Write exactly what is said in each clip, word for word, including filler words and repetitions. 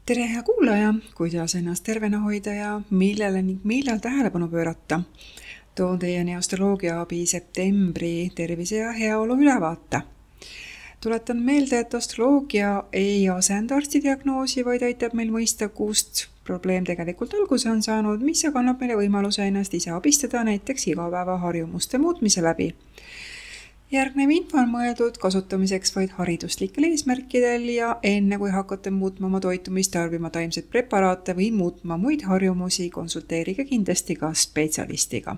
Tere hea kuulaja, kuidas ennast tervena hoida ja millele ning millal tähelepanu pöörata. Toon teieni astroloogia abi septembri tervise ja heaolu ülevaate. Tuletan meelde, et astroloogia ei asenda arstidiagnoosi, vaid aitab meil mõista, kust probleem tegelikult alguse on saanud, mis aga annab meile võimaluse ennast ise abistada näiteks igapäevaharjumuste muutmise läbi. Järgnev info on mõeldud kasutamiseks vaid hariduslikel eesmärkidel ja enne kui hakkate muutma oma toitumist, tarbima taimseid preparaate või muutma muid harjumusi, konsulteerige kindlasti ka spetsialistiga.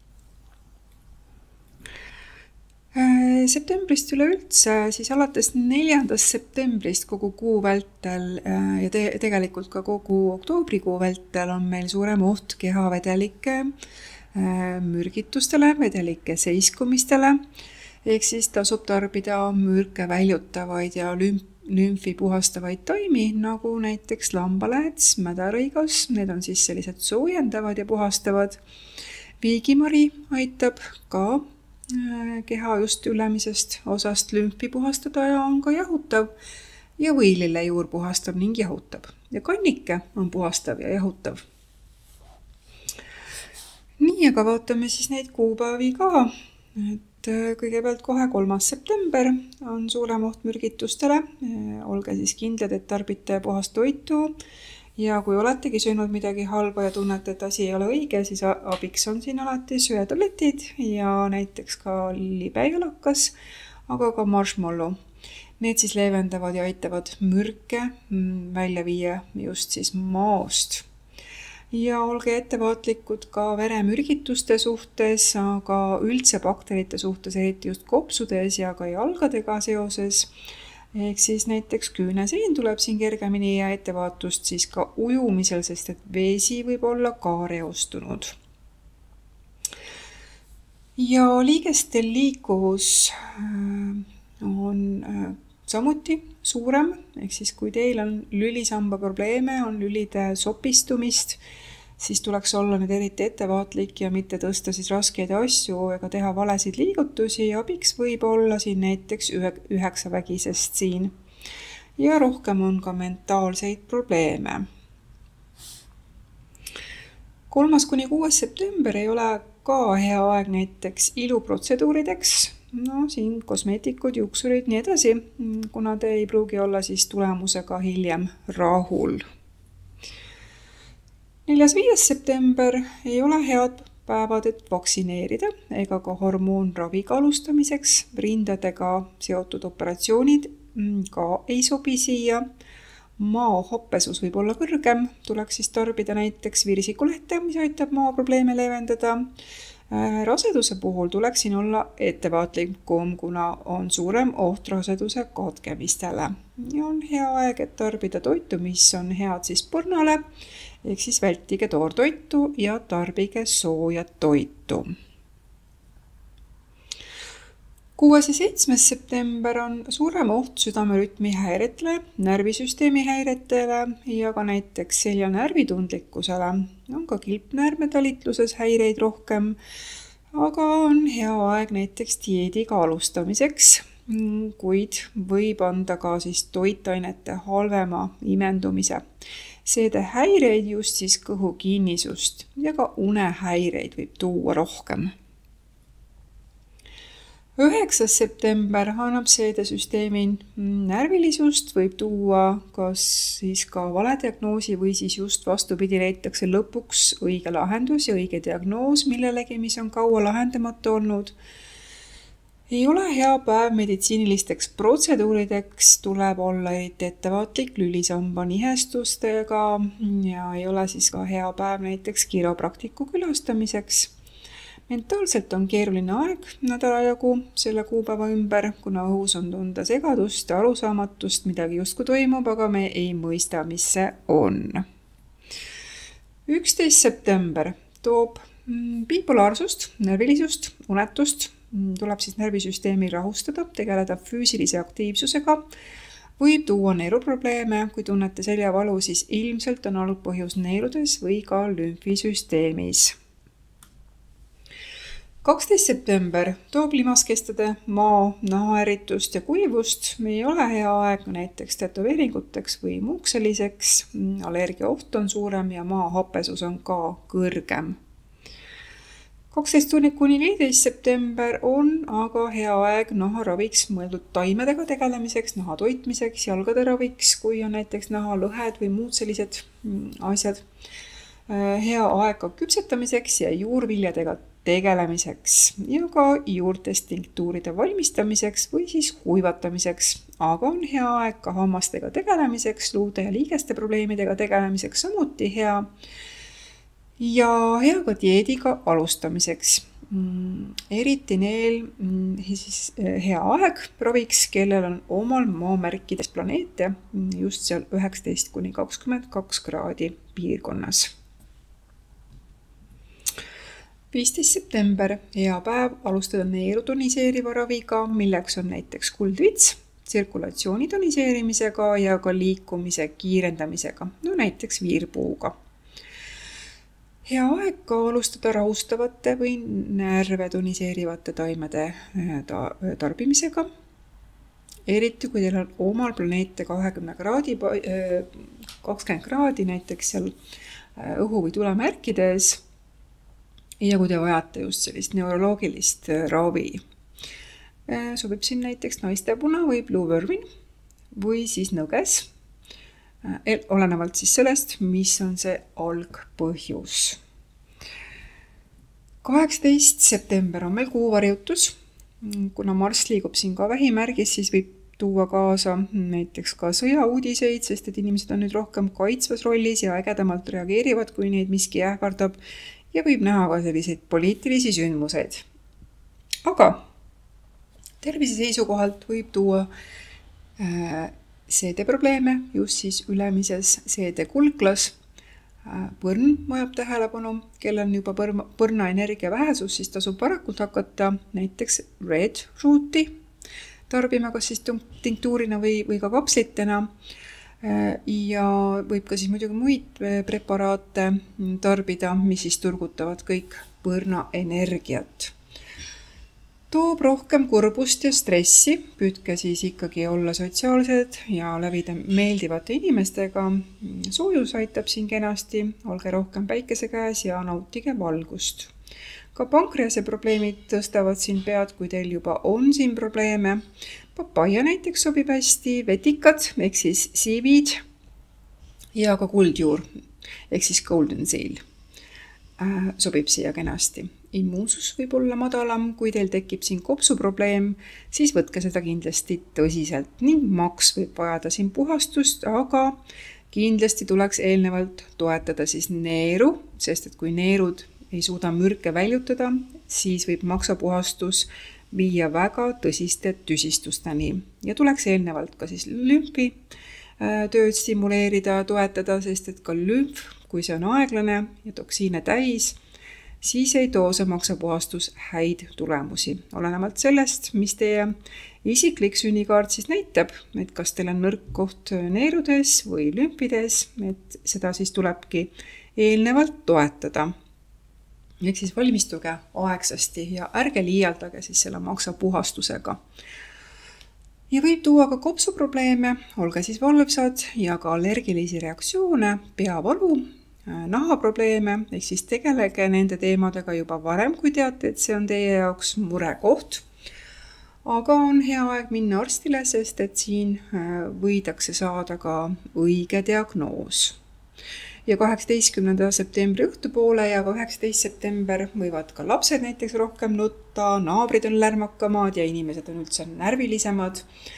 Septembrist üleüldse, siis alates neljandast septembrist kogu kuu vältel ja te tegelikult ka kogu oktoobrikuu vältel on meil suurem oht kehavedelike mürgitustele, vedelike seiskumistele. Ehk siis tasub tarbida mürke väljutavaid ja lümfi puhastavaid taimi, nagu näiteks lambalääts, mädarõigas. Need on siis sellised soojendavad ja puhastavad. Viigimari aitab ka keha just ülemisest osast lümfi puhastada ja on ka jahutav. Ja võililejuur puhastab ning jahutab. Ja kannike on puhastav ja jahutav. Nii, aga vaatame siis neid kuupäevi ka. Et kõigepealt kohe kolmas september on suurem oht mürgitustele. Olge siis kindlad, et tarbite puhast toitu. Ja kui oletegi söönud midagi halba ja tunnete, et asi ei ole õige, siis abiks on siin alati söetabletid ja näiteks ka libejalakas, aga ka marshmallow. Need siis leevendavad ja aitavad mürke välja viia just siis maost. Ja olge ettevaatlikud ka veremürgituste suhtes, aga üldse bakterite suhtes, eriti just kopsudes ja ka jalgadega seoses. Ehk siis näiteks küüneseen tuleb siin kergemini ja ettevaatust siis ka ujumisel, sest et vesi võib olla ka reostunud. Ja liigestel liikuvus on samuti suurem, ehk siis kui teil on lülisamba probleeme, on lülide sopistumist, siis tuleks olla nüüd eriti ettevaatlik ja mitte tõsta siis raskeid asju ega teha valesid liigutusi. Abiks võib olla siin näiteks üheksavägisest siin. Ja rohkem on ka mentaalseid probleeme. kolmas kuni kuues september ei ole ka hea aeg näiteks iluprotseduurideks. No siin kosmeetikud, juuksurid, nii edasi, kuna te ei pruugi olla siis tulemusega hiljem rahul. neljas viies september ei ole head päevad, et vaksineerida ega ka hormoonraviga alustamiseks. Rindadega seotud operatsioonid ka ei sobi siia. Mao hoppesus võib olla kõrgem. Tuleks siis tarbida näiteks virsikulehte, mis aitab mao probleeme leevendada. Raseduse puhul tuleks siin olla ettevaatlikum, kuna on suurem oht raseduse katkemistele. Ja on hea aeg, et tarbida toitu, mis on head siis põrnale, ehk siis vältige toortoitu ja tarbige soojat toitu. kuues ja seitsmes september on suurem oht südamerütmi häiretele, närvisüsteemi häiretele ja ka näiteks selja närvitundlikkusele. On ka kilpnäärmetalitluses häireid rohkem, aga on hea aeg näiteks dieediga alustamiseks, kuid võib anda ka siis toitainete halvema imendumise. Seede häireid just siis kõhu kinnisust ja ka unehäireid võib tuua rohkem. üheksas september annab seedesüsteemi närvilisust, võib tuua kas siis ka valediagnoosi või siis just vastupidi leitakse lõpuks õige lahendus ja õige diagnoos millelegi, mis on kaua lahendamata olnud. Ei ole hea päev meditsiinilisteks protseduurideks, tuleb olla eriti ettevaatlik lülisamba nihestustega ja ei ole siis ka hea päev näiteks kiropraktiku külastamiseks. Mentaalselt on keeruline aeg nädala jagu selle kuupäeva ümber, kuna õhus on tunda segadust ja arusaamatust, midagi justkui toimub, aga me ei mõista, mis see on. üksteist september toob bipolaarsust, närvilisust, unetust, tuleb siis närvisüsteemi rahustada, tegeleda füüsilise aktiivsusega, võib tuua neeruprobleeme, kui tunnete seljavalu, siis ilmselt on olnud põhjus neerudes või ka lümfisüsteemis. kaksteist september toob limaskestade maa, nahaeritust ja kuivust. Me ei ole hea aeg näiteks tätoveeringuteks või muuks selliseks. Allergia oht on suurem ja maa hapesus on ka kõrgem. kaksteist kuni neliteist september on aga hea aeg naharaviks mõeldud taimedega tegelemiseks, naha toitmiseks, jalgade raviks, kui on näiteks nahalõhed või muud sellised asjad. Hea aeg ka küpsetamiseks ja juurviljadega tegelemiseks ja ka juurtest tinktuuride valmistamiseks või siis kuivatamiseks. Aga on hea aeg ka hammastega tegelemiseks, luude ja liigeste probleemidega tegelemiseks samuti hea. Ja hea ka dieediga alustamiseks. Eriti neil siis hea aeg raviks, kellel on omal maamärkides planeete just seal üheksateist kuni kakskümmend kaks kraadi piirkonnas. viisteist september, hea päev alustada neeru toniseeriva raviga, milleks on näiteks kuldvits, tsirkulatsiooni toniseerimisega ja ka liikumise kiirendamisega, no näiteks viirpuuga. Hea aeg ka alustada rahustavate või närve toniseerivate taimede tarbimisega. Eriti kui teil on omal planeete kakskümmend kraadi, kakskümmend kraadi näiteks seal õhu või tulemärkides. Ja kui te vajate just sellist neuroloogilist ravi, sobib siin näiteks naistepuna või Blue Vermin või siis nõges, olenevalt siis sellest, mis on see algpõhjus. kaheksateist september on meil kuuvarjutus. Kuna Marss liigub siin ka vähimärgis, siis võib tuua kaasa näiteks ka sõjauudiseid, sest et inimesed on nüüd rohkem kaitsvas rollis ja ägedamalt reageerivad, kui neid miski ähvardab. Ja võib näha ka selliseid poliitilisi sündmuseid. Aga tervise seisukohalt võib tuua seedeprobleeme just siis ülemises seedekulglas. Põrn vajab tähelepanu, kellel on juba põrna energia vähesus, siis tasub varakult hakata näiteks red root'i tarbima, kas siis tinktuurina või, või ka kapslitena. Ja võib ka siis muidugi muid preparaate tarbida, mis siis turgutavad kõik põrna energiat. Toob rohkem kurbust ja stressi, püüdke siis ikkagi olla sotsiaalsed ja lävida meeldivate inimestega. Soojus aitab siin kenasti, olge rohkem päikese käes ja nautige valgust. Ka pankrease probleemid tõstavad siin pead, kui teil juba on siin probleeme. Papaia näiteks sobib hästi, vetikad, ehk siis siivid ja ka kuldjuur, ehk siis golden seal äh, sobib siia kenasti. Immuunsus võib olla madalam, kui teil tekib siin kopsuprobleem, siis võtke seda kindlasti tõsiselt ning maks võib vajada siin puhastust, aga kindlasti tuleks eelnevalt toetada siis neeru, sest et kui neerud ei suuda mürke väljutada, siis võib maksapuhastus viia väga tõsiste tüsistusteni ja tuleks eelnevalt ka siis lümfi tööd stimuleerida, toetada, sest et ka lümf, kui see on aeglane ja toksiine täis, siis ei too see maksapuhastus häid tulemusi. Olenevalt sellest, mis teie isiklik sünnikaart siis näitab, et kas teil on nõrk koht neerudes või lümfides, et seda siis tulebki eelnevalt toetada. Ehk siis valmistuge aegsasti ja ärge liialdage siis selle maksapuhastusega. Ja võib tuua ka kopsuprobleeme, olge siis valvsad ja ka allergilisi reaktsioone, peavalu, nahaprobleeme, ehk siis tegelege nende teemadega juba varem, kui teate, et see on teie jaoks murekoht. Aga on hea aeg minna arstile, sest et siin võidakse saada ka õige diagnoos. Ja kaheksateistkümnenda septembri õhtupoole ja üheksateist september võivad ka lapsed näiteks rohkem nutta, naabrid on lärmakamad ja inimesed on üldse närvilisemad.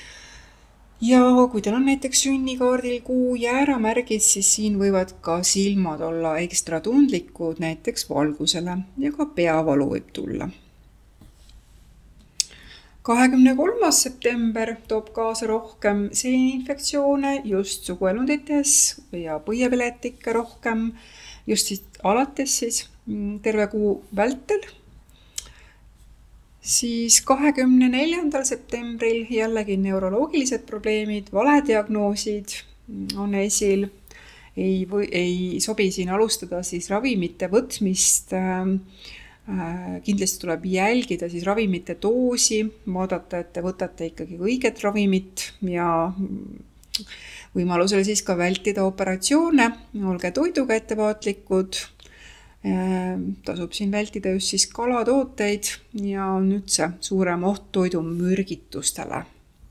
Ja kui teil on näiteks sünnikaardil kuu jääramärgid, siis siin võivad ka silmad olla ekstra tundlikud näiteks valgusele ja ka peavalu võib tulla. kahekümne kolmas september toob kaasa rohkem seeninfektsioone just suguelundites ja põiepiletikke rohkem, just siis alates siis terve kuu vältel. Siis kahekümne neljandal septembril jällegi neuroloogilised probleemid, valediagnoosid on esil. Ei, või, ei sobi siin alustada siis ravimite võtmist Kindlasti tuleb jälgida siis ravimite doosi, vaadata, et te võtate ikkagi õiget ravimit ja võimalusel siis ka vältida operatsioone, olge toiduga ettevaatlikud, tasub siin vältida just siis kalatooteid ja on üldse suurem oht toidumürgitustele.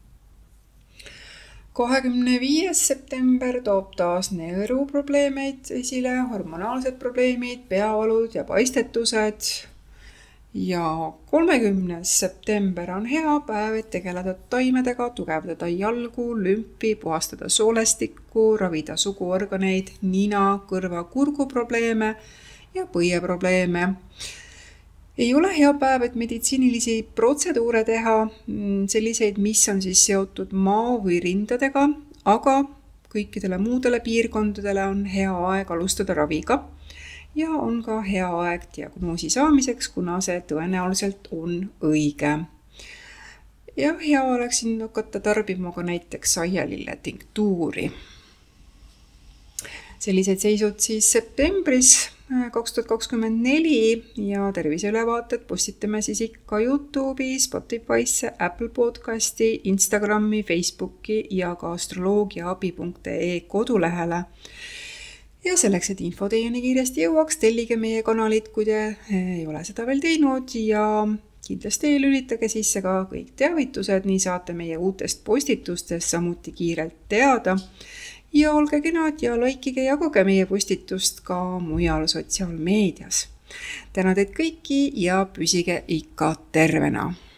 kahekümne viies september toob taas neeruprobleemeid esile, hormonaalsed probleemid, peavalud ja paistetused. Ja kolmekümnes september on hea päev, et tegeleda taimedega, tugevdada jalgu, lümpi, puhastada soolestikku, ravida suguorganeid, nina, kõrva, kurgu probleeme ja põieprobleeme. Ei ole hea päev, et meditsiinilisi protseduure teha, selliseid, mis on siis seotud maa või rindadega, aga kõikidele muudele piirkondadele on hea aeg alustada raviga ja on ka hea aeg diagnoosi saamiseks, kuna see tõenäoliselt on õige. Ja hea oleks siin hakata tarbima ka näiteks aialille tinktuuri. Sellised seisud siis septembris kaks tuhat kakskümmend neli ja terviseülevaated postitame siis ikka YouTube'i, Spotify'sse, Apple podcasti, Instagrami, Facebooki ja ka astroloogiaabi punkt ee kodulehele. Ja selleks, et info teieni kiiresti jõuaks, tellige meie kanalit, kui te ei ole seda veel teinud ja kindlasti lülitage sisse ka kõik teavitused, nii saate meie uutest postitustest samuti kiirelt teada. Ja olge kenad ja laikige ja jagage meie postitust ka mujal sotsiaalmeedias. Tänan teid kõiki ja püsige ikka tervena!